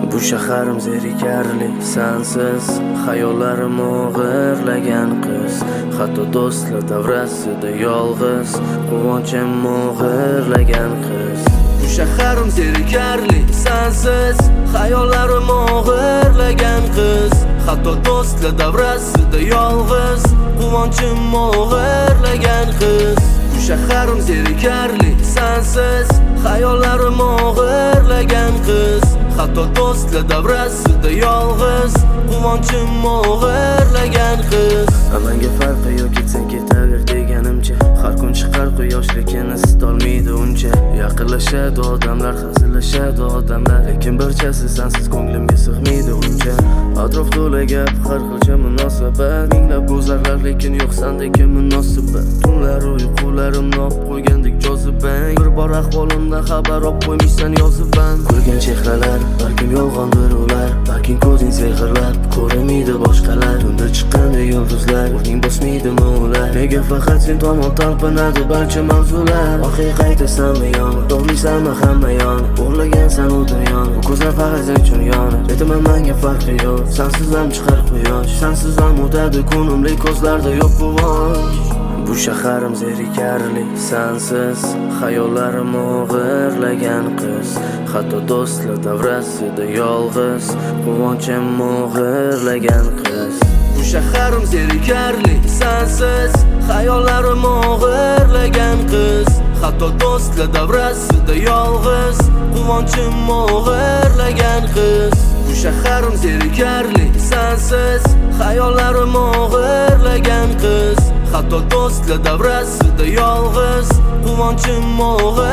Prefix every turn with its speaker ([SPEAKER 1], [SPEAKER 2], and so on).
[SPEAKER 1] Bu shaharim zerikarli sensiz, xayollarim o'g'irlagan qiz. Hatto do'stlar davrasida yolg'iz, quvonchim o'g'irlagan qiz. Bu shaharim zerikarli sensiz, xayollarim o'g'irlagan qiz. Hatto do'stlar davrasida yolg'iz, quvonchim o'g'irlagan qiz. Bu shaharim zerikarli sensiz, xayollarim o'g'irlagan qiz. Hatto do'stlar davrasida yolg'iz, quvonchim o'g'irlagan qiz. Amanga farqi yo'q, ketsang ketaver deganimcha. Har kun chiqar quyosh, lekin isitolmaydi uncha. Yaqinlashadi odamlar, hazillashadi odamlar, lekin barchasi sensiz ko'nglimga sig'maydi uncha. Atrof to'la gap, har xilcha munosabat, minglab go'zallar, lekin yo'q sendagi munosabat. Tunlar uyqularimni olib qo'ygandek jozibang, bir bor ahvolimdan xabar olib qo'ymishsan yozibman. Ko'rgan chehralar, balkim yolg'ondir ular, balkim ko'zing sehrlab ko'rmaydi boshqalar. Tunda chiqqanda yulduzlar, o'rning bosmaydimi ular? Nega faqat sen tomon talpinadi barcha mavzular? Oxir qaytasanmi yon, doliysanmi hamma yon, o'rlagansan u dunyoni, bu ko'zlar faqat sen uchun yonib. Aytaman menga farqi yo'q, sensiz ham chiqar quyosh, sensiz ham o'tadi kunim, lek ko'zlarda yo'q quvonch. Bu shaharim zerikarli sensiz, xayollarim o'g'irlagan qiz. Hatto do'stlar davrasida yolg'iz, quvonchim o'g'irlagan qiz. Bu shaharim zerikarli sensiz, xayollarim o'g'irlagan qiz. Hatto do'stlar davrasida yolg'iz, quvonchim o'g'irlagan qiz. Bu shaharim zerikarli sensiz, xayollarim o'g'irlagan qiz. Hatto do'stlar davrasida yolg'iz, quvonchim o'g'irlagan qiz.